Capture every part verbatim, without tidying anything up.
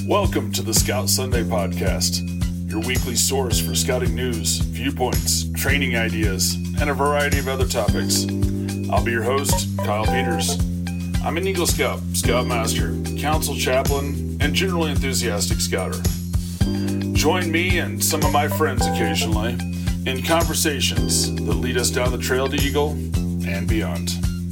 Welcome to the Scout Sunday Podcast, your weekly source for scouting news, viewpoints, training ideas, and a variety of other topics. I'll be your host, Kyle Peters. I'm an Eagle Scout, Scoutmaster, Council Chaplain, and generally enthusiastic scouter. Join me and some of my friends occasionally in conversations that lead us down the trail to Eagle and beyond.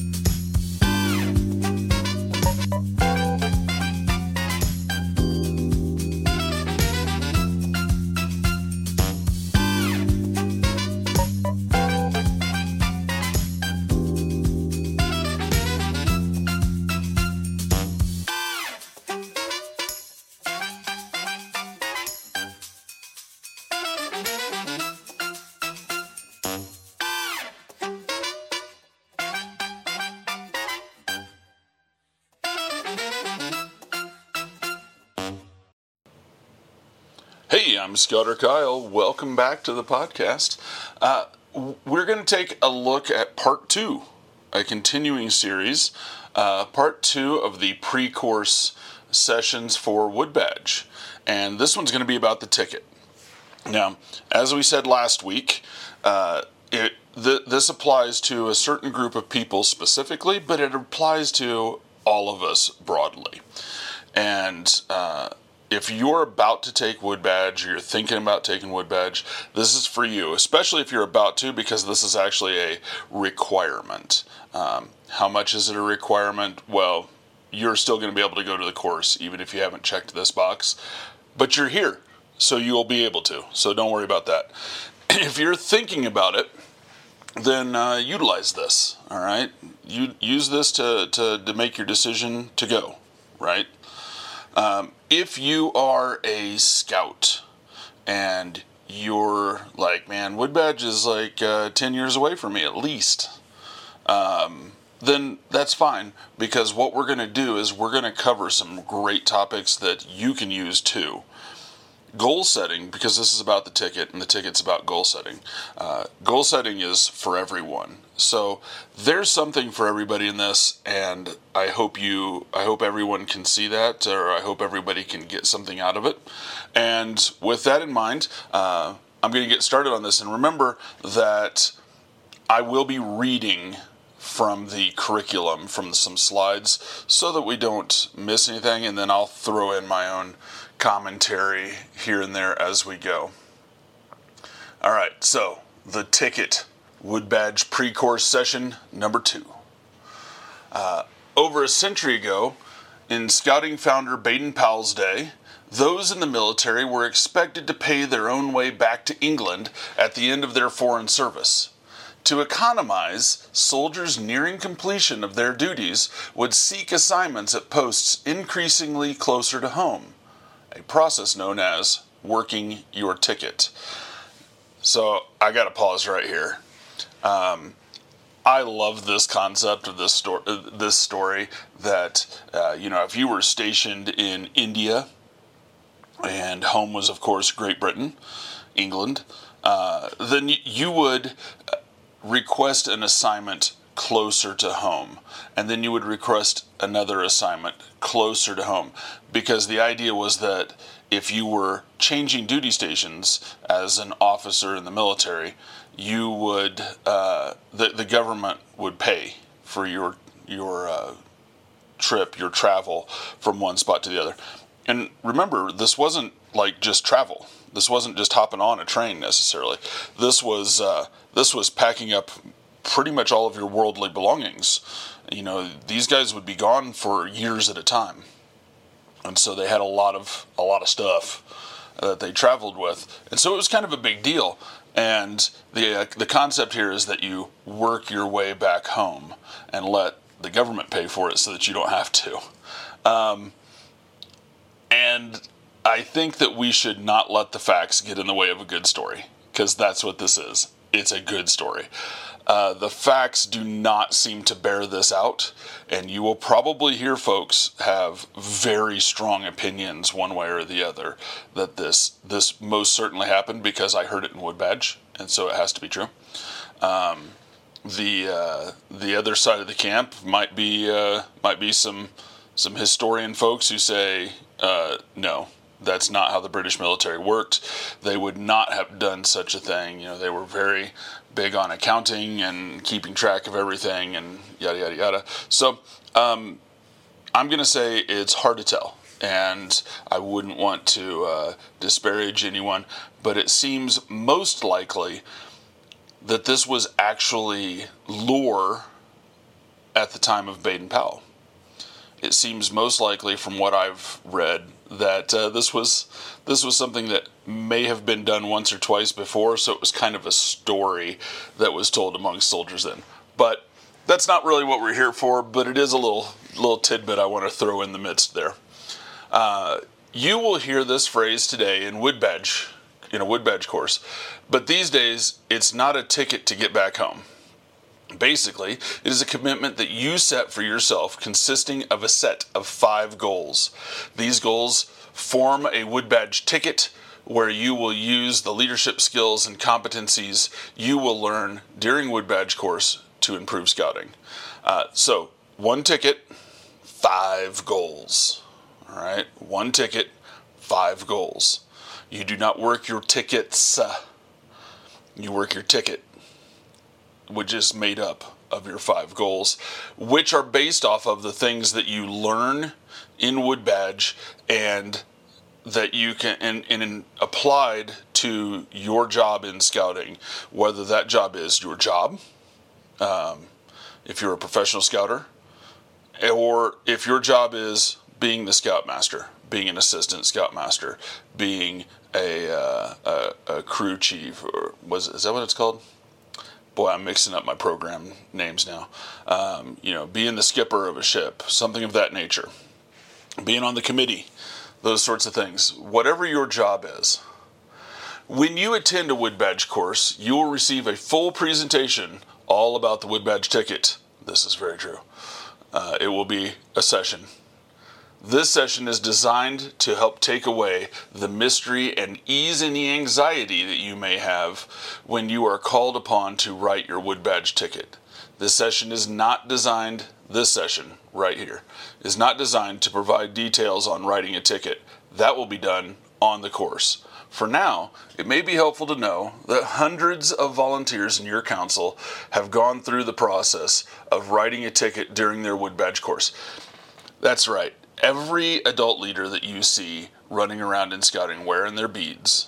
Hey, I'm Scouter Kyle. Welcome back to the podcast. Uh, we're going to take a look at part two, a continuing series, uh, part two of the pre-course sessions for Wood Badge. And this one's going to be about the ticket. Now, as we said last week, uh, it, th- this applies to a certain group of people specifically, but it applies to all of us broadly. And uh, if you're about to take Wood Badge or you're thinking about taking Wood Badge, this is for you, especially if you're about to, because this is actually a requirement. Um, how much is it a requirement? Well, you're still going to be able to go to the course, even if you haven't checked this box. But you're here, so you'll be able to. So don't worry about that. If you're thinking about it, then uh, utilize this, all right? You use this to, to, to make your decision to go, right? Um, if you are a scout and you're like, man, Wood Badge is like uh, ten years away from me at least, um, then that's fine, because what we're going to do is we're going to cover some great topics that you can use too. Goal setting, because this is about the ticket and the ticket's about goal setting. Uh, goal setting is for everyone. So there's something for everybody in this, and I hope you, I hope everyone can see that, or I hope everybody can get something out of it. And with that in mind, uh, I'm going to get started on this. And remember that I will be reading from the curriculum, from some slides, so that we don't miss anything, and then I'll throw in my own commentary here and there as we go. All right, so the ticket, Wood Badge pre-course session number two. Uh, over a century ago, in Scouting founder Baden-Powell's day, those in the military were expected to pay their own way back to England at the end of their foreign service. To economize, soldiers nearing completion of their duties would seek assignments at posts increasingly closer to home, a process known as working your ticket. So I got to pause right here. Um, I love this concept of this story. This story that uh, you know, if you were stationed in India, and home was of course Great Britain, England, uh, then you would request an assignment closer to home, and then you would request another assignment closer to home, because the idea was that if you were changing duty stations as an officer in the military, you would uh, the the government would pay for your your uh, trip, your travel from one spot to the other. And remember, this wasn't like just travel. This wasn't just hopping on a train necessarily. This was uh, this was packing up pretty much all of your worldly belongings. You know, these guys would be gone for years at a time, and so they had a lot of a lot of stuff that they traveled with, and so it was kind of a big deal. And the uh, the concept here is that you work your way back home and let the government pay for it so that you don't have to. Um, and I think that we should not let the facts get in the way of a good story, because that's what this is. It's a good story. Uh, the facts do not seem to bear this out, and you will probably hear folks have very strong opinions one way or the other that this this most certainly happened, because I heard it in Wood Badge, and so it has to be true. Um, the uh, the other side of the camp might be uh, might be some some historian folks who say, uh, no, that's not how the British military worked. They would not have done such a thing. You know, they were very big on accounting and keeping track of everything and yada, yada, yada. So um, I'm going to say it's hard to tell. And I wouldn't want to uh, disparage anyone, but it seems most likely that this was actually lore at the time of Baden-Powell. It seems most likely, from what I've read, that uh, this was this was something that may have been done once or twice before, so it was kind of a story that was told among soldiers then. But that's not really what we're here for, but it is a little little tidbit I want to throw in the midst there. Uh, you will hear this phrase today in wood badge, in a wood badge course, but these days it's not a ticket to get back home. Basically, it is a commitment that you set for yourself consisting of a set of five goals. These goals form a wood badge ticket where you will use the leadership skills and competencies you will learn during wood badge course to improve scouting. Uh, so, one ticket, five goals. All right, one ticket, five goals. You do not work your tickets, uh, you work your ticket, which is made up of your five goals, which are based off of the things that you learn in wood badge and that you can and, and applied to your job in scouting, whether that job is your job, um, if you're a professional scouter, or if your job is being the scoutmaster, being an assistant scoutmaster, being a, uh, a, a crew chief, or was is that what it's called? Boy, I'm mixing up my program names now. Um, you know, being the skipper of a ship, something of that nature. Being on the committee, those sorts of things. Whatever your job is. When you attend a wood badge course, you will receive a full presentation all about the wood badge ticket. This is very true. Uh, it will be a session. This session is designed to help take away the mystery and ease any anxiety that you may have when you are called upon to write your wood badge ticket. This session is not designed, this session right here, is not designed to provide details on writing a ticket. That will be done on the course. For now, it may be helpful to know that hundreds of volunteers in your council have gone through the process of writing a ticket during their wood badge course. That's right. Every adult leader that you see running around in scouting wearing their beads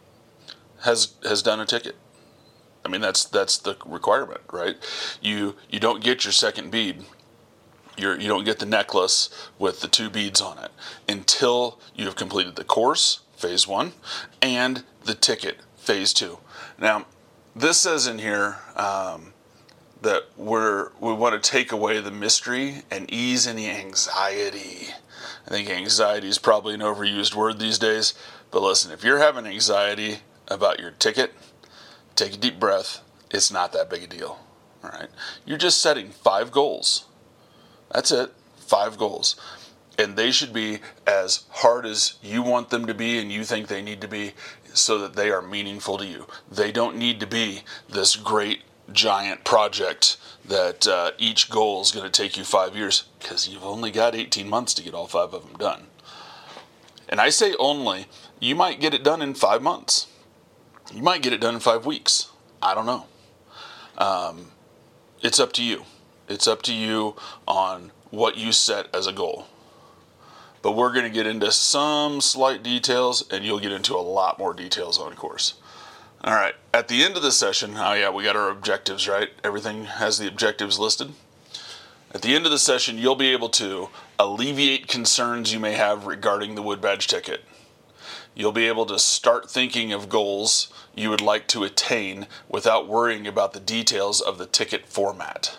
has has done a ticket. I mean, that's that's the requirement, right? You you don't get your second bead. You're, you don't get the necklace with the two beads on it until you have completed the course, phase one, and the ticket, phase two. Now, this says in here um, that we're we want to take away the mystery and ease any anxiety. I think anxiety is probably an overused word these days, but listen, if you're having anxiety about your ticket, take a deep breath. It's not that big a deal. All right, you're just setting five goals. That's it, five goals, and they should be as hard as you want them to be and you think they need to be, so that they are meaningful to you. They don't need to be this great giant project that uh, each goal is going to take you five years because you've only got eighteen months to get all five of them done. And I say only, you might get it done in five months. You might get it done in five weeks. I don't know. Um, it's up to you. It's up to you on what you set as a goal. But we're going to get into some slight details, and you'll get into a lot more details on course. All right, at the end of the session, oh yeah, we got our objectives, right? Everything has the objectives listed. At the end of the session, you'll be able to alleviate concerns you may have regarding the wood badge ticket. You'll be able to start thinking of goals you would like to attain without worrying about the details of the ticket format.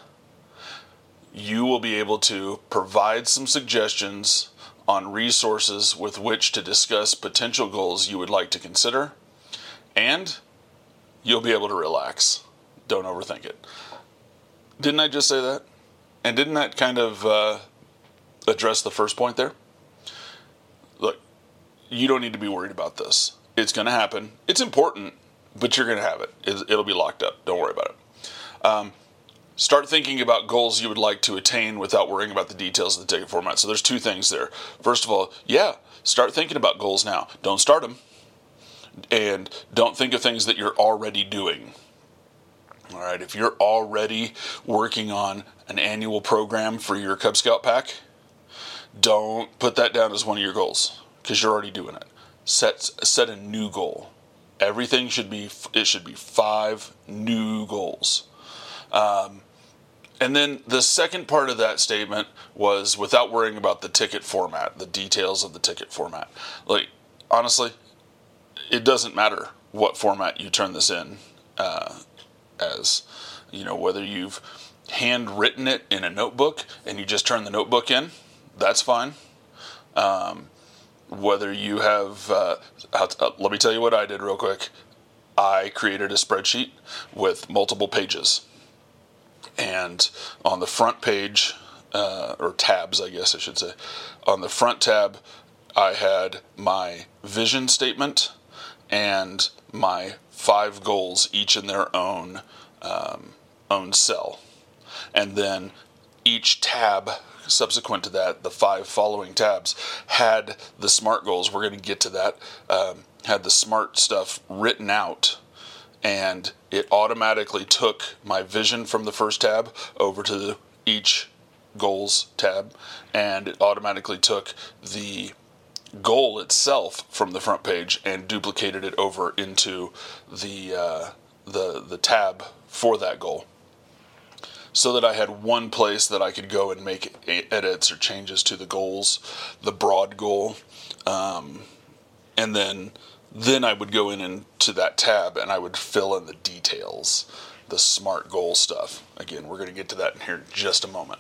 You will be able to provide some suggestions on resources with which to discuss potential goals you would like to consider, and you'll be able to relax. Don't overthink it. Didn't I just say that? And didn't that kind of uh, address the first point there? Look, you don't need to be worried about this. It's going to happen. It's important, but you're going to have it. It'll be locked up. Don't worry about it. Um, start thinking about goals you would like to attain without worrying about the details of the ticket format. So there's two things there. First of all, yeah, start thinking about goals now. Don't start them. And don't think of things that you're already doing. All right, if you're already working on an annual program for your Cub Scout pack, don't put that down as one of your goals because you're already doing it. Set set a new goal. Everything should be it should be five new goals. Um, and then the second part of that statement was without worrying about the ticket format, the details of the ticket format. Like honestly, it doesn't matter what format you turn this in uh, as. You know, whether you've handwritten it in a notebook and you just turn the notebook in, that's fine. Um, whether you have, uh, uh, let me tell you what I did real quick. I created a spreadsheet with multiple pages. And on the front page, uh, or tabs, I guess I should say, on the front tab, I had my vision statement and my five goals, each in their own um, own cell. And then each tab subsequent to that, the five following tabs, had the SMART goals. We're going to get to that. Um, had the SMART stuff written out, and it automatically took my vision from the first tab over to the, each goals tab, and it automatically took the goal itself from the front page and duplicated it over into the uh, the the tab for that goal, so that I had one place that I could go and make edits or changes to the goals, the broad goal, um, and then then I would go in into that tab and I would fill in the details, the SMART goal stuff. Again, we're going to get to that in here in just a moment.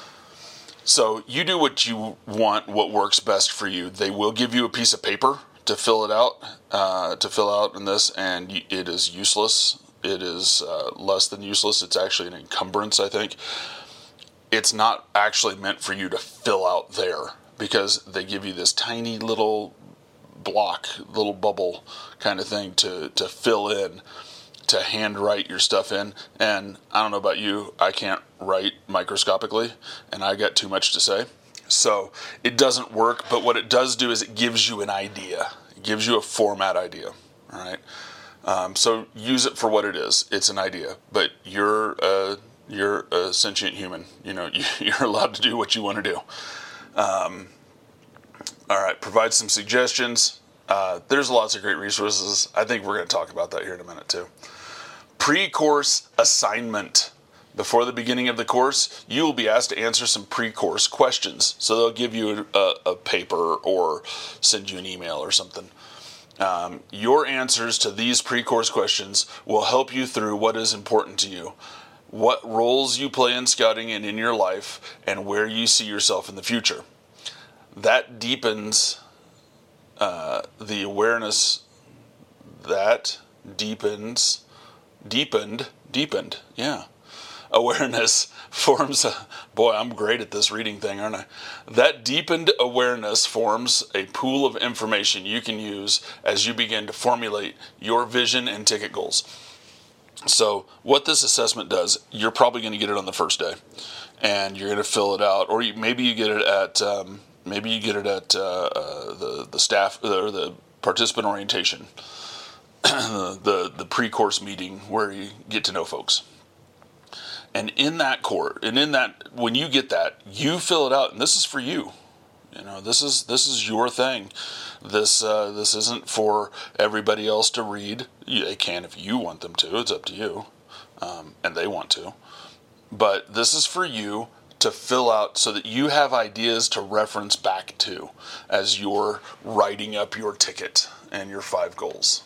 So you do what you want, what works best for you. They will give you a piece of paper to fill it out, uh, to fill out in this, and it is useless. It is uh, less than useless. It's actually an encumbrance, I think. It's not actually meant for you to fill out there because they give you this tiny little block, little bubble kind of thing to, to fill in, to handwrite your stuff in. And I don't know about you, I can't write microscopically, and I got too much to say. So it doesn't work, but what it does do is it gives you an idea. It gives you a format idea, all right? Um, so use it for what it is. It's an idea, but you're uh, you're a sentient human. You know, you're allowed to do what you want to do. Um, all right, provide some suggestions. Uh, there's lots of great resources. I think we're going to talk about that here in a minute too. Pre-course assignment. Before the beginning of the course, you will be asked to answer some pre-course questions. So they'll give you a, a paper or send you an email or something. Um, your answers to these pre-course questions will help you through what is important to you, what roles you play in scouting and in your life, and where you see yourself in the future. That deepens uh, the awareness, that deepens, deepened, deepened, yeah. Awareness forms a, boy, I'm great at this reading thing, aren't I? That deepened awareness forms a pool of information you can use as you begin to formulate your vision and ticket goals. So what this assessment does, you're probably going to get it on the first day, and you're going to fill it out, or you, maybe you get it at um, maybe you get it at uh, uh, the the staff or the participant orientation, the the pre-course meeting where you get to know folks. And in that course, and in that, when you get that, you fill it out, and this is for you. You know, this is this is your thing. This uh, this isn't for everybody else to read. They can if you want them to. It's up to you, um, and they want to. But this is for you to fill out so that you have ideas to reference back to as you're writing up your ticket and your five goals.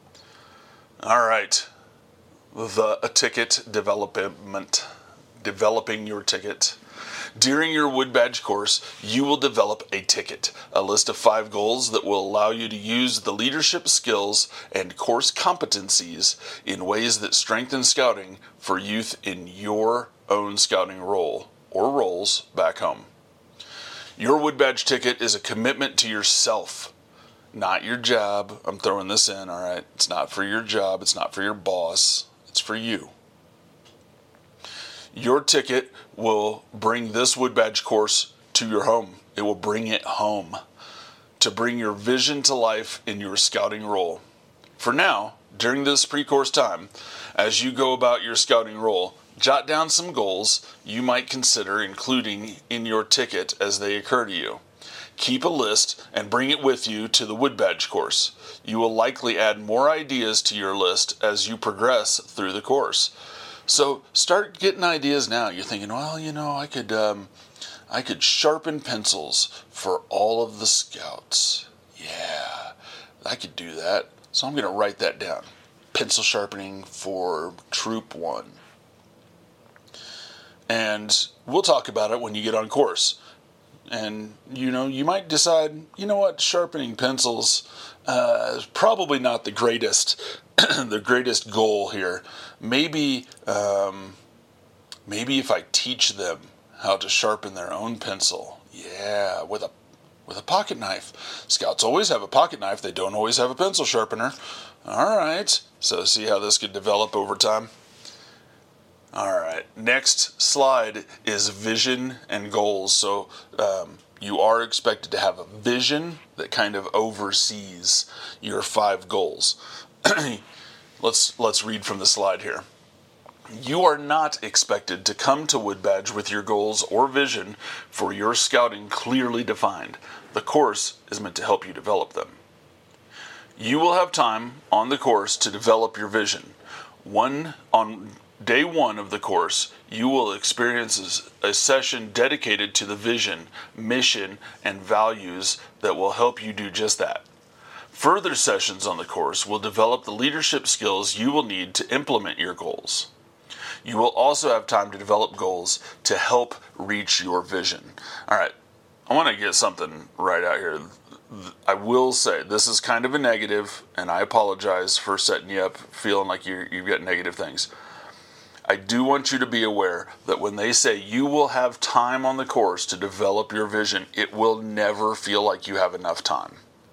All right. The a ticket development, developing your ticket. During your Wood Badge course, you will develop a ticket, a list of five goals that will allow you to use the leadership skills and course competencies in ways that strengthen scouting for youth in your own scouting role or roles back home. Your Wood Badge ticket is a commitment to yourself, not your job. I'm throwing this in, all right? It's not for your job. It's not for your boss. It's for you. your ticket will bring this Wood Badge course to your home. It will bring it home to bring your vision to life in your scouting role. For now, during this pre-course time, as you go about your scouting role, jot down some goals you might consider including in your ticket as they occur to you. Keep a list and bring it with you to the Wood Badge course. You will likely add more ideas to your list as you progress through the course. So start getting ideas now. You're thinking, well, you know, I could, um, I could sharpen pencils for all of the scouts. Yeah, I could do that. So I'm going to write that down. Pencil sharpening for Troop One. And we'll talk about it when you get on course. And, you know, you might decide, you know what, sharpening pencils uh, is probably not the greatest, the greatest goal here. Maybe, um, maybe if I teach them how to sharpen their own pencil, yeah, with a with a pocket knife. Scouts always have a pocket knife. They don't always have a pencil sharpener. All right. So see how this could develop over time. All right, next slide is vision and goals. So um, you are expected to have a vision that kind of oversees your five goals. let's let's read from the slide here. You are not expected to come to Wood Badge with your goals or vision for your scouting clearly defined. The course is meant to help you develop them. You will have time on the course to develop your vision. One on Day one of the course, you will experience a session dedicated to the vision, mission, and values that will help you do just that. Further sessions on the course will develop the leadership skills you will need to implement your goals. You will also have time to develop goals to help reach your vision. All right, I want to get something right out here. I will say this is kind of a negative, and I apologize for setting you up feeling like you're, you've got negative things. I do want you to be aware that when they say you will have time on the course to develop your vision, it will never feel like you have enough time.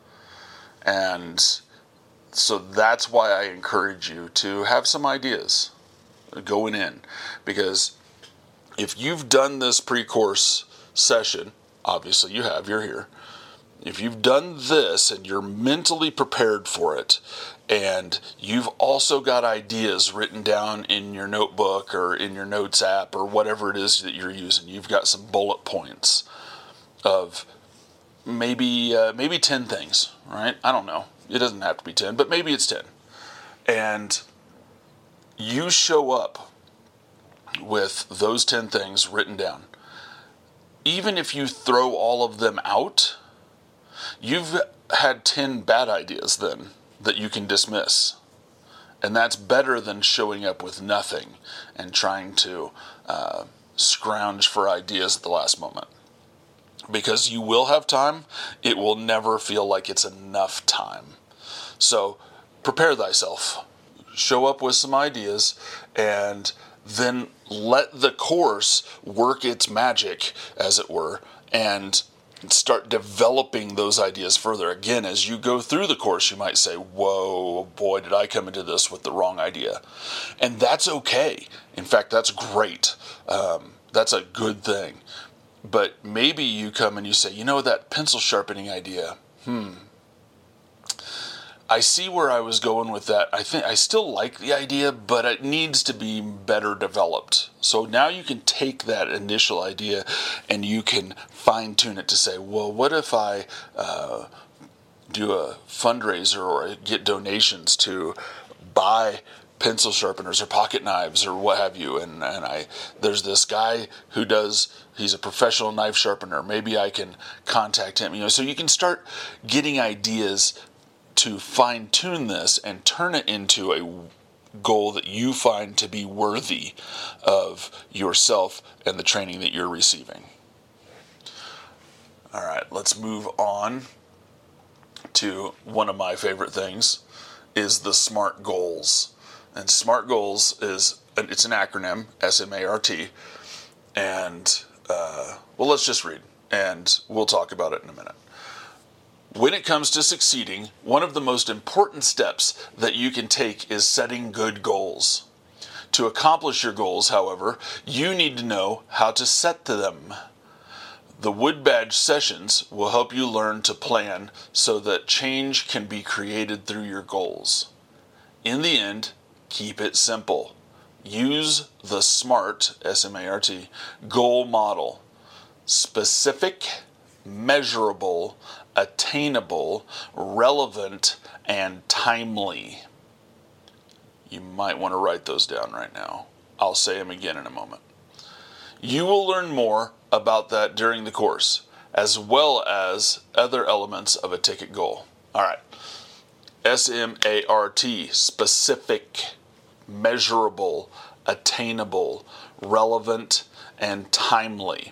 And so that's why I encourage you to have some ideas going in. Because if you've done this pre-course session, obviously you have, you're here. If you've done this and you're mentally prepared for it, and you've also got ideas written down in your notebook or in your notes app or whatever it is that you're using, you've got some bullet points of maybe uh, maybe ten things, right? I don't know. It doesn't have to be ten, but maybe it's ten. And you show up with those ten things written down. Even if you throw all of them out, you've had ten bad ideas then that you can dismiss. And that's better than showing up with nothing and trying to uh, scrounge for ideas at the last moment. Because you will have time, it will never feel like it's enough time. So prepare thyself. Show up with some ideas and then let the course work its magic, as it were, and start developing those ideas further. Again, as you go through the course, you might say, whoa, boy, did I come into this with the wrong idea. And that's okay. In fact, that's great. Um, that's a good thing. But maybe you come and you say, you know, that pencil sharpening idea, hmm, I see where I was going with that. I think I still like the idea, but it needs to be better developed. So now you can take that initial idea and you can fine tune it to say, well, what if I uh, do a fundraiser or get donations to buy pencil sharpeners or pocket knives or what have you, and, and I there's this guy who does, he's a professional knife sharpener. Maybe I can contact him. You know, so you can start getting ideas to fine-tune this and turn it into a goal that you find to be worthy of yourself and the training that you're receiving. All right, let's move on to one of my favorite things, is the SMART goals. And SMART goals is, it's an acronym, S M A R T, and, uh, well, let's just read, and we'll talk about it in a minute. When it comes to succeeding, one of the most important steps that you can take is setting good goals. To accomplish your goals, however, you need to know how to set to them. The Wood Badge sessions will help you learn to plan so that change can be created through your goals. In the end, keep it simple. Use the SMART, S M A R T, goal model. Specific, measurable, attainable, relevant, and timely. You might want to write those down right now. I'll say them again in a moment. You will learn more about that during the course, as well as other elements of a ticket goal. All right. S M A R T, specific, measurable, attainable, relevant, and timely.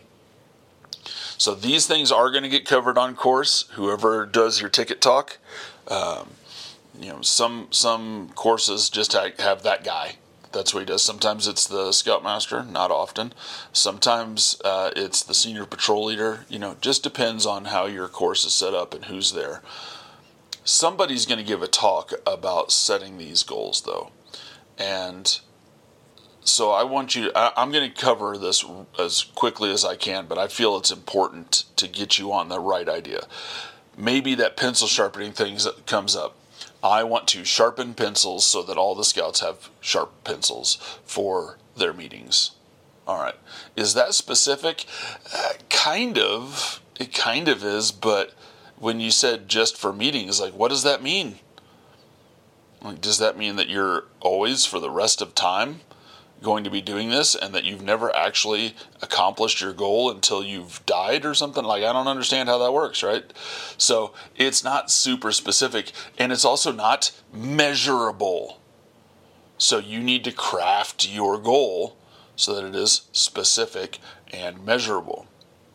So these things are going to get covered on course. Whoever does your ticket talk, um, you know, some some courses just have that guy. That's what he does. Sometimes it's the scoutmaster, not often. Sometimes uh, it's the senior patrol leader. You know, just depends on how your course is set up and who's there. Somebody's going to give a talk about setting these goals, though. And so I want you to, I, I'm going to cover this as quickly as I can, but I feel it's important to get you on the right idea. Maybe that pencil sharpening thing comes up. I want to sharpen pencils so that all the scouts have sharp pencils for their meetings. All right. Is that specific? Uh, kind of. It kind of is, but when you said just for meetings, like, what does that mean? Like, does that mean that you're always, for the rest of time, going to be doing this and that you've never actually accomplished your goal until you've died or something? Like, I don't understand how that works, right? So it's not super specific, and it's also not measurable. So you need to craft your goal so that it is specific and measurable.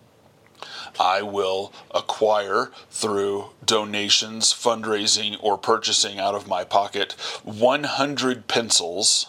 I will acquire through donations, fundraising, or purchasing out of my pocket one hundred pencils,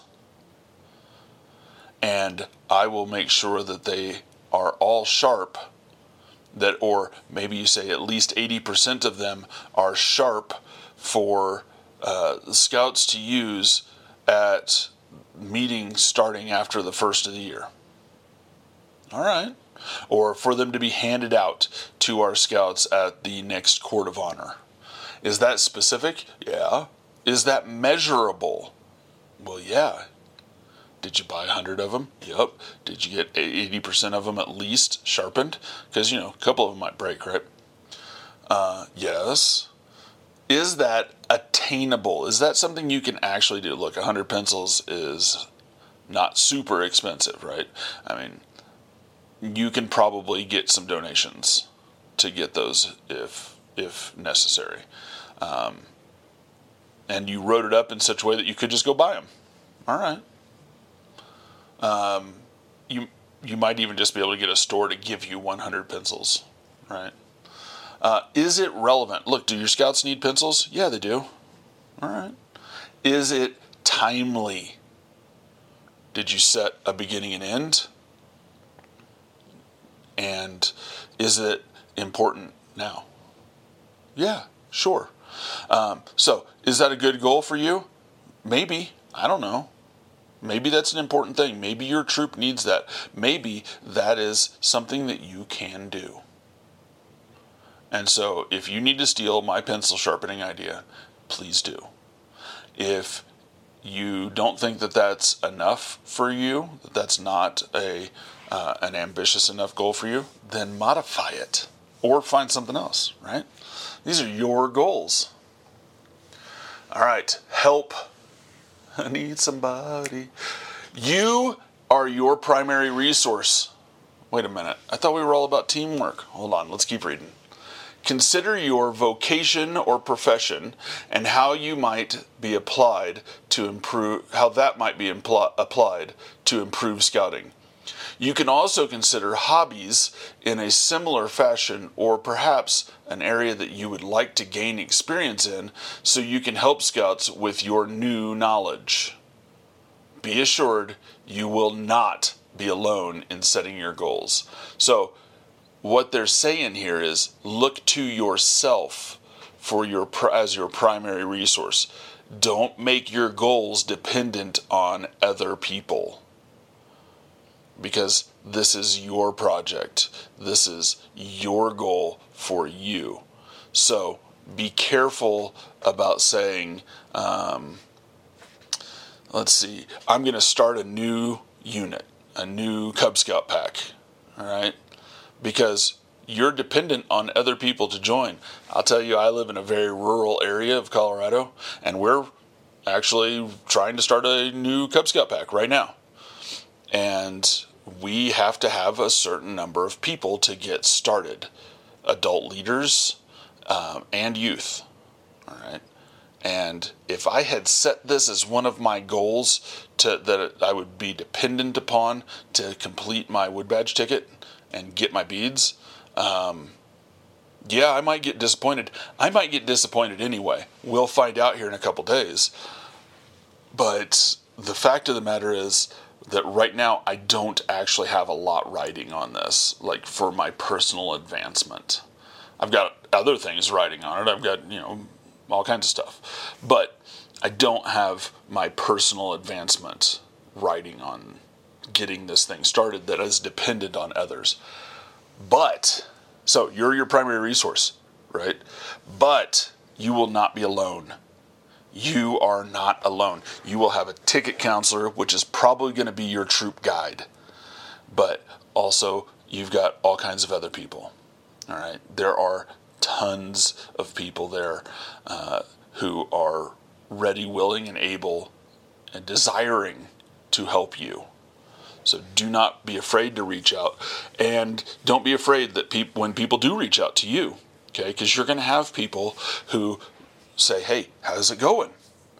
and I will make sure that they are all sharp, that, or maybe you say at least eighty percent of them are sharp for uh, the scouts to use at meetings starting after the first of the year. All right. Or for them to be handed out to our scouts at the next Court of Honor. Is that specific? Yeah. Is that measurable? Well, yeah. Did you buy one hundred of them? Yep. Did you get eighty percent of them at least sharpened? Because, you know, a couple of them might break, right? Uh, yes. Is that attainable? Is that something you can actually do? Look, one hundred pencils is not super expensive, right? I mean, you can probably get some donations to get those if if necessary. Um, and you wrote it up in such a way that you could just go buy them. All right. Um, you you might even just be able to get a store to give you one hundred pencils, right? Uh, is it relevant? Look, do your scouts need pencils? Yeah, they do. All right. Is it timely? Did you set a beginning and end? And is it important now? Yeah, sure. Um, so, is that a good goal for you? Maybe. I don't know. Maybe that's an important thing. Maybe your troop needs that. Maybe that is something that you can do. And so, if you need to steal my pencil sharpening idea, please do. If you don't think that that's enough for you, that that's not a uh, an ambitious enough goal for you, then modify it or find something else, right? These are your goals. All right, help. I need somebody. You are your primary resource. Wait a minute. I thought we were all about teamwork. Hold on, let's keep reading. Consider your vocation or profession and how you might be applied to improve, how that might be impl- applied to improve scouting. You can also consider hobbies in a similar fashion, or perhaps an area that you would like to gain experience in so you can help scouts with your new knowledge. Be assured you will not be alone in setting your goals. So, what they're saying here is look to yourself for your as your primary resource. Don't make your goals dependent on other people, because this is your project. This is your goal for you. So be careful about saying, um, let's see, I'm going to start a new unit, a new Cub Scout pack, all right? Because you're dependent on other people to join. I'll tell you, I live in a very rural area of Colorado, and we're actually trying to start a new Cub Scout pack right now. And we have to have a certain number of people to get started. Adult leaders um, and youth, all right? And if I had set this as one of my goals to, that I would be dependent upon to complete my wood badge ticket and get my beads, um, yeah, I might get disappointed. I might get disappointed anyway. We'll find out here in a couple days. But the fact of the matter is that right now I don't actually have a lot riding on this, like for my personal advancement. I've got other things riding on it. I've got, you know, all kinds of stuff. But I don't have my personal advancement riding on getting this thing started that is dependent on others. But, so you're your primary resource, right? But you will not be alone. You are not alone. You will have a ticket counselor, which is probably going to be your troop guide. But also, you've got all kinds of other people. All right? There are tons of people there uh, who are ready, willing, and able and desiring to help you. So do not be afraid to reach out. And don't be afraid that peop- when people do reach out to you, okay? Because you're going to have people who say, hey, how's it going?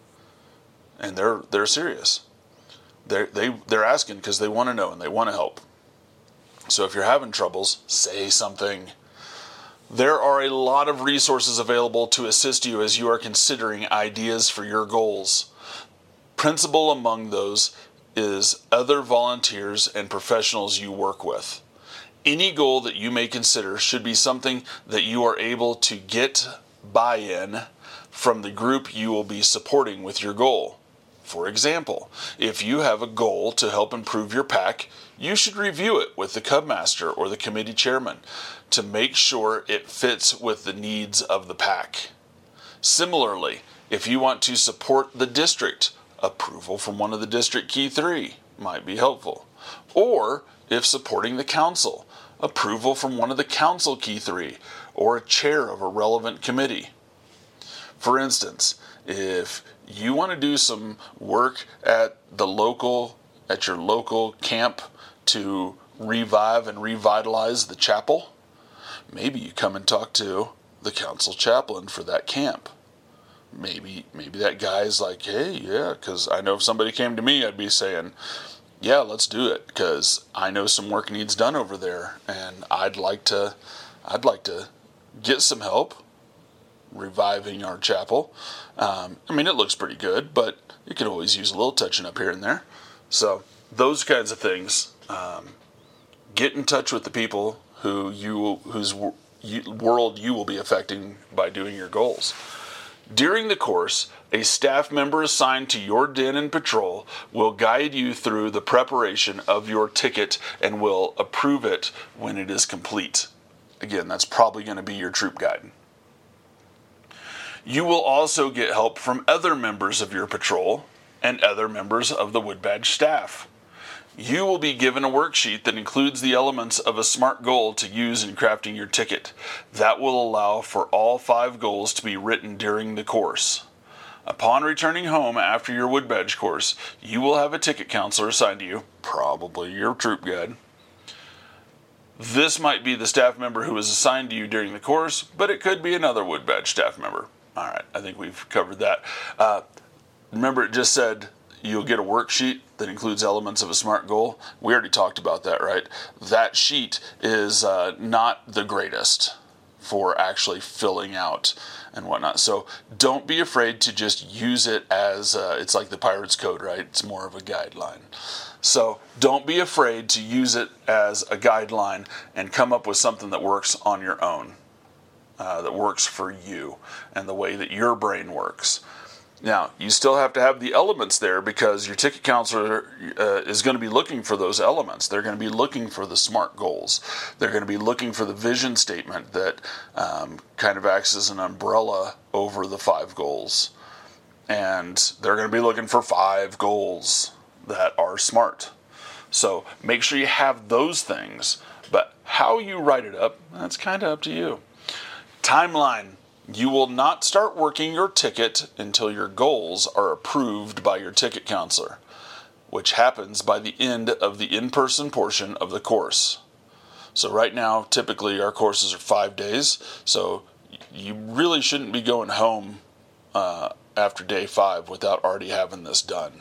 And they're they're serious. They're, they, they're asking because they want to know and they want to help. So if you're having troubles, say something. There are a lot of resources available to assist you as you are considering ideas for your goals. Principal among those is other volunteers and professionals you work with. Any goal that you may consider should be something that you are able to get buy-in from the group you will be supporting with your goal. For example, if you have a goal to help improve your pack, you should review it with the Cub Master or the committee chairman to make sure it fits with the needs of the pack. Similarly, if you want to support the district, approval from one of the district key three might be helpful. Or if supporting the council, approval from one of the council key three or a chair of a relevant committee. For instance, if you want to do some work at the local, at your local camp to revive and revitalize the chapel, maybe you come and talk to the council chaplain for that camp. Maybe maybe that guy's like, hey, yeah, because I know if somebody came to me, I'd be saying, yeah, let's do it, because I know some work needs done over there, and I'd like to, I'd like to get some help reviving our chapel. Um, I mean, it looks pretty good, but it could always use a little touching up here and there. So those kinds of things. Um, get in touch with the people who you whose world you will be affecting by doing your goals. During the course, a staff member assigned to your den and patrol will guide you through the preparation of your ticket and will approve it when it is complete. Again, that's probably going to be your troop guide. You will also get help from other members of your patrol and other members of the Wood Badge staff. You will be given a worksheet that includes the elements of a SMART goal to use in crafting your ticket. That will allow for all five goals to be written during the course. Upon returning home after your Wood Badge course, you will have a ticket counselor assigned to you, probably your troop guide. This might be the staff member who was assigned to you during the course, but it could be another Wood Badge staff member. All right, I think we've covered that. Uh, remember, it just said you'll get a worksheet that includes elements of a SMART goal. We already talked about that, right? That sheet is uh, not the greatest for actually filling out and whatnot. So don't be afraid to just use it as, uh, it's like the Pirates Code, right? It's more of a guideline. So don't be afraid to use it as a guideline and come up with something that works on your own, uh, that works for you and the way that your brain works. Now, you still have to have the elements there because your ticket counselor uh, is going to be looking for those elements. They're going to be looking for the SMART goals. They're going to be looking for the vision statement that um, kind of acts as an umbrella over the five goals. And they're going to be looking for five goals that are SMART. So make sure you have those things. But how you write it up, that's kind of up to you. Timeline. You will not start working your ticket until your goals are approved by your ticket counselor, which happens by the end of the in-person portion of the course. So right now, typically our courses are five days, so you really shouldn't be going home uh, after day five without already having this done.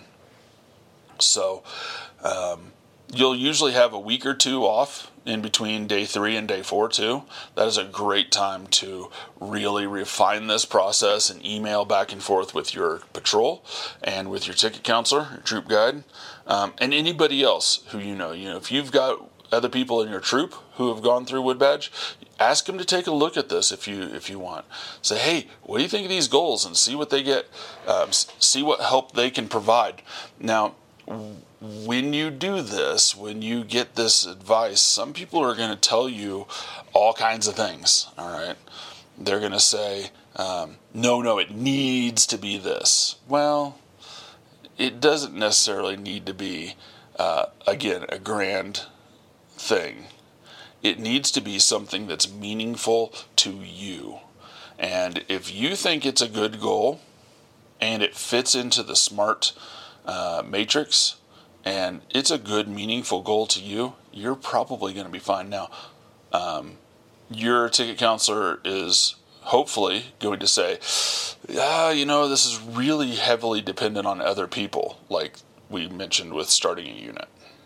So um, you'll usually have a week or two off in between day three and day four too. That is a great time to really refine this process and email back and forth with your patrol and with your ticket counselor, your troop guide, um, and anybody else who you know. You know, if you've got other people in your troop who have gone through Wood Badge, ask them to take a look at this if you if you want. Say, hey, what do you think of these goals, and see what they get, um, see what help they can provide. Now, when you do this, when you get this advice, some people are going to tell you all kinds of things, all right? They're going to say, um, no, no, it needs to be this. Well, it doesn't necessarily need to be, uh, again, a grand thing. It needs to be something that's meaningful to you. And if you think it's a good goal and it fits into the SMART uh, matrix, and it's a good, meaningful goal to you, you're probably going to be fine. Now, um, your ticket counselor is hopefully going to say, yeah, you know, this is really heavily dependent on other people, like we mentioned with starting a unit.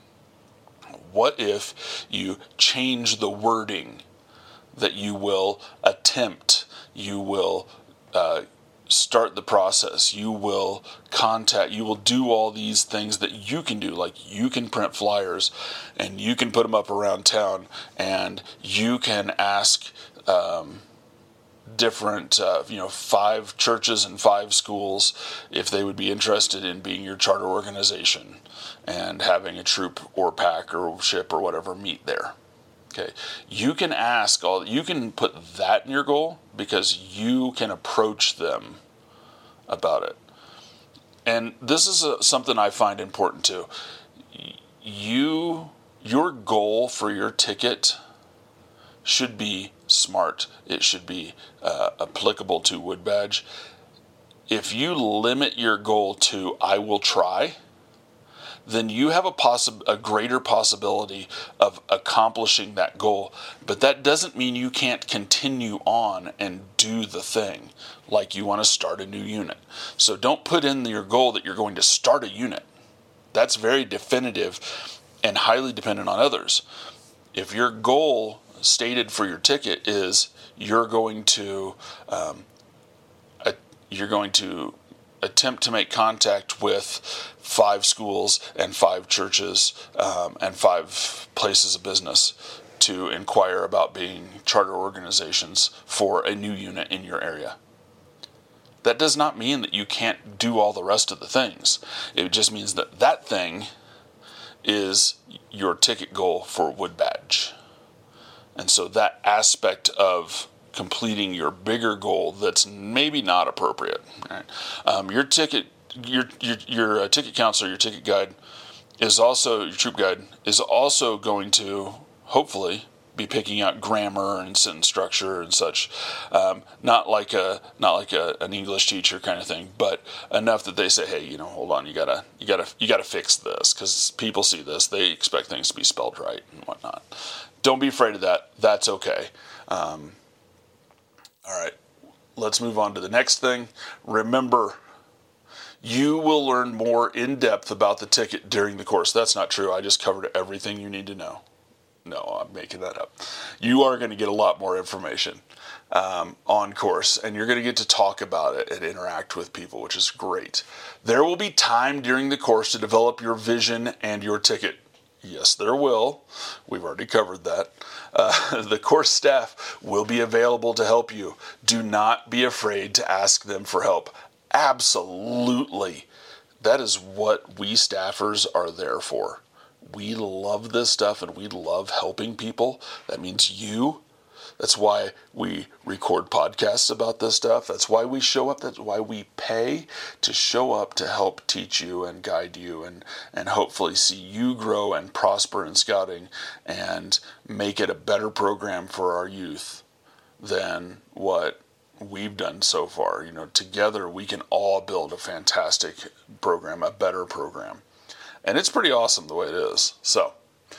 What if you change the wording that you will attempt, you will uh, start the process, you will contact, you will do all these things that you can do, like you can print flyers and you can put them up around town, and you can ask um, different, uh, you know, five churches and five schools if they would be interested in being your charter organization and having a troop or pack or ship or whatever meet there. Okay, you can ask all, you can put that in your goal because you can approach them about it. And this is a, something I find important too. You, your goal for your ticket should be SMART. It should be uh, applicable to Wood Badge. If you limit your goal to I will try, then you have a possi- a greater possibility of accomplishing that goal. But that doesn't mean you can't continue on and do the thing, like you want to start a new unit. So don't put in your goal that you're going to start a unit. That's very definitive and highly dependent on others. If your goal stated for your ticket is you're going to um, a, you're going to attempt to make contact with five schools and five churches um, and five places of business to inquire about being charter organizations for a new unit in your area. That does not mean that you can't do all the rest of the things. It just means that that thing is your ticket goal for Wood Badge. And so that aspect of completing your bigger goal that's maybe not appropriate. Right? Um, your ticket, your your your uh, ticket counselor, your ticket guide is also your troop guide is also going to hopefully be picking out grammar and sentence structure and such. Um, not like a not like a, an English teacher kind of thing, but enough that they say, hey, you know, hold on, you gotta you gotta you gotta fix this because people see this, they expect things to be spelled right and whatnot. Don't be afraid of that. That's okay. Um, all right, let's move on to the next thing. Remember, you will learn more in depth about the ticket during the course. That's not true. I just covered everything you need to know. No, I'm making that up. You are going to get a lot more information um, on course, and you're going to get to talk about it and interact with people, which is great. There will be time during the course to develop your vision and your ticket. Yes, there will. We've already covered that. Uh, the course staff will be available to help you. Do not be afraid to ask them for help. Absolutely. That is what we staffers are there for. We love this stuff and we love helping people. That means you. That's why we record podcasts about this stuff. That's why we show up. That's why we pay to show up to help teach you and guide you and, and hopefully see you grow and prosper in scouting and make it a better program for our youth than what we've done so far. You know, together we can all build a fantastic program, a better program. And it's pretty awesome the way it is. So,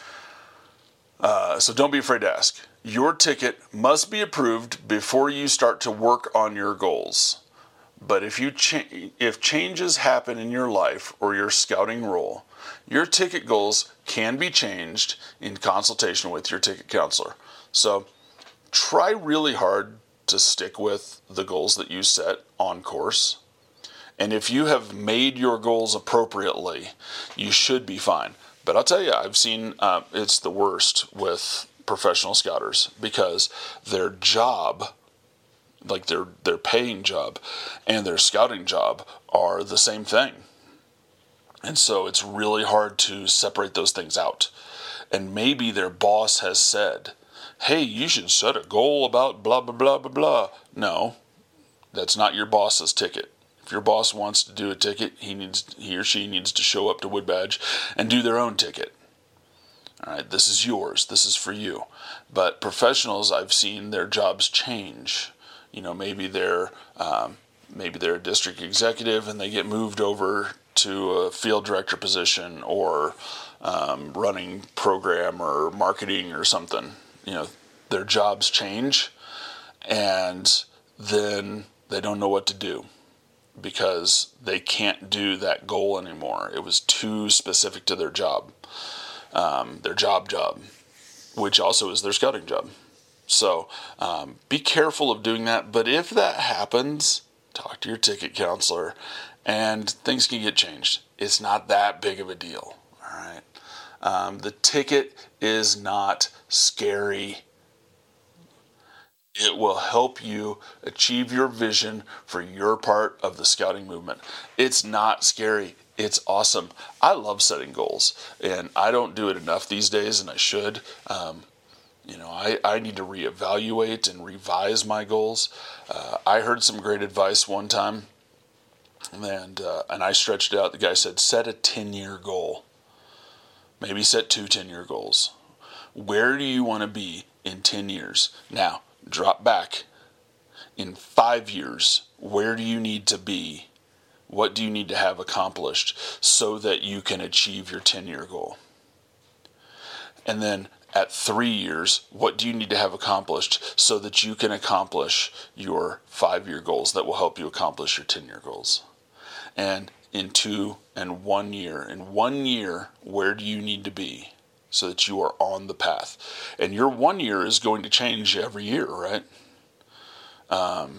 uh, so don't be afraid to ask. Your ticket must be approved before you start to work on your goals. But if you cha- if changes happen in your life or your scouting role, your ticket goals can be changed in consultation with your ticket counselor. So try really hard to stick with the goals that you set on course. And if you have made your goals appropriately, you should be fine. But I'll tell you, I've seen uh, it's the worst with professional scouters because their job, like their their paying job and their scouting job are the same thing. And so it's really hard to separate those things out. And maybe their boss has said, hey, you should set a goal about blah, blah, blah, blah, blah. No, that's not your boss's ticket. If your boss wants to do a ticket, he needs he or she needs to show up to Woodbadge and do their own ticket. All right, this is yours. This is for you. But professionals, I've seen their jobs change. You know, maybe they're um, maybe they're a district executive and they get moved over to a field director position or um, running program or marketing or something. You know, their jobs change, and then they don't know what to do because they can't do that goal anymore. It was too specific to their job. Um, their job job, which also is their scouting job. So um, be careful of doing that. But if that happens, talk to your ticket counselor and things can get changed. It's not that big of a deal. All right. Um, the ticket is not scary. It will help you achieve your vision for your part of the scouting movement. It's not scary. It's awesome. I love setting goals, and I don't do it enough these days, and I should. Um, you know, I, I need to reevaluate and revise my goals. Uh, I heard some great advice one time, and uh, and I stretched it out. The guy said, set a ten-year goal. Maybe set two ten-year goals. Where do you want to be in ten years? Now, drop back. In five years, where do you need to be? What do you need to have accomplished so that you can achieve your ten-year goal? And then at three years, what do you need to have accomplished so that you can accomplish your five-year goals that will help you accomplish your ten-year goals? And in two and one year, in one year, where do you need to be so that you are on the path? And your one year is going to change every year, right? Um,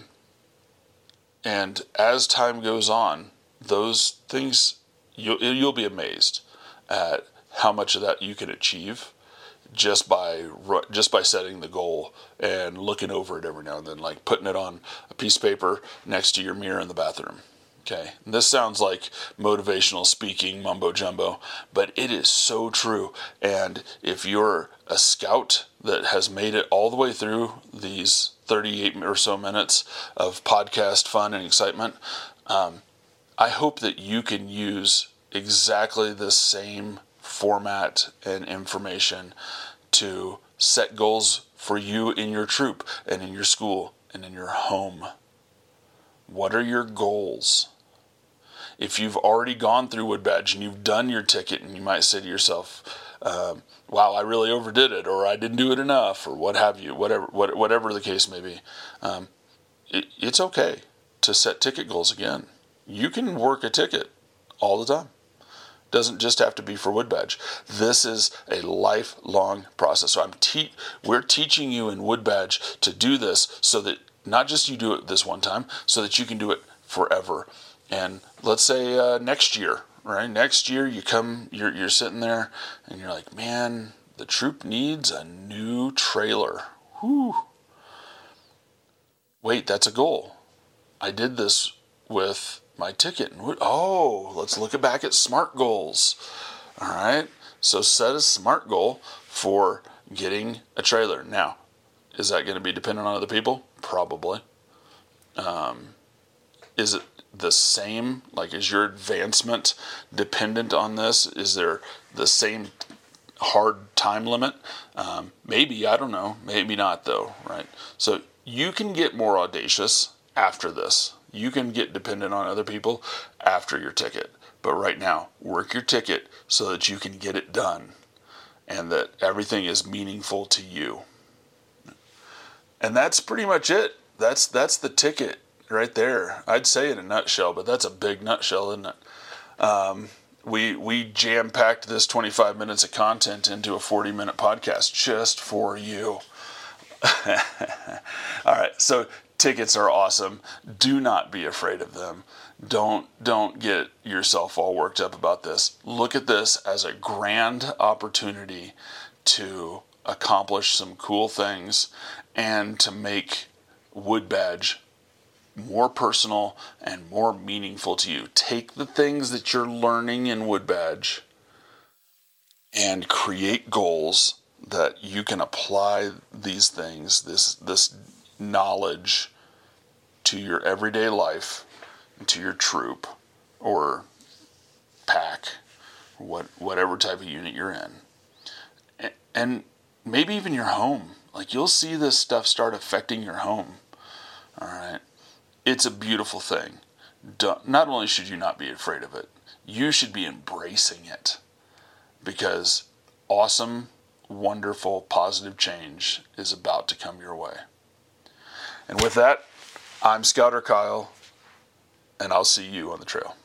And as time goes on, those things, you'll, you'll be amazed at how much of that you can achieve just by just by setting the goal and looking over it every now and then, like putting it on a piece of paper next to your mirror in the bathroom. Okay, and this sounds like motivational speaking mumbo jumbo, but it is so true. And if you're a scout that has made it all the way through these thirty-eight or so minutes of podcast fun and excitement, um, I hope that you can use exactly the same format and information to set goals for you in your troop and in your school and in your home. What are your goals? If you've already gone through Woodbadge and you've done your ticket, and you might say to yourself, um, wow, I really overdid it, or I didn't do it enough, or what have you, whatever what, whatever the case may be, um, it, it's okay to set ticket goals again. You can work a ticket all the time. Doesn't just have to be for Woodbadge. This is a lifelong process. So I'm te- we're teaching you in Woodbadge to do this so that not just you do it this one time, so that you can do it forever. And let's say uh, next year, right? Next year you come, you're you're sitting there, and you're like, man, the troop needs a new trailer. Whew. Wait, that's a goal. I did this with my ticket. Oh, let's look back at SMART goals. All right. So set a SMART goal for getting a trailer. Now, is that going to be dependent on other people? Probably. Um, is it the same? Like, is your advancement dependent on this? Is there the same hard time limit? Um, maybe, I don't know. Maybe not, though, right? So you can get more audacious after this. You can get dependent on other people after your ticket. But right now, work your ticket so that you can get it done and that everything is meaningful to you. And that's pretty much it. That's that's the ticket right there. I'd say in a nutshell, but that's a big nutshell, isn't it? Um, we we jam-packed this twenty-five minutes of content into a forty-minute podcast just for you. All right, so tickets are awesome. Do not be afraid of them. Don't don't get yourself all worked up about this. Look at this as a grand opportunity to accomplish some cool things and to make Wood Badge more personal and more meaningful to you. Take the things that you're learning in Wood Badge and create goals that you can apply these things, this this knowledge, to your everyday life, to your troop or pack, what whatever type of unit you're in, and maybe even your home. Like, you'll see this stuff start affecting your home. All right, it's a beautiful thing. Not only should you not be afraid of it, you should be embracing it, because awesome, wonderful, positive change is about to come your way. And with that, I'm Scouter Kyle, and I'll see you on the trail.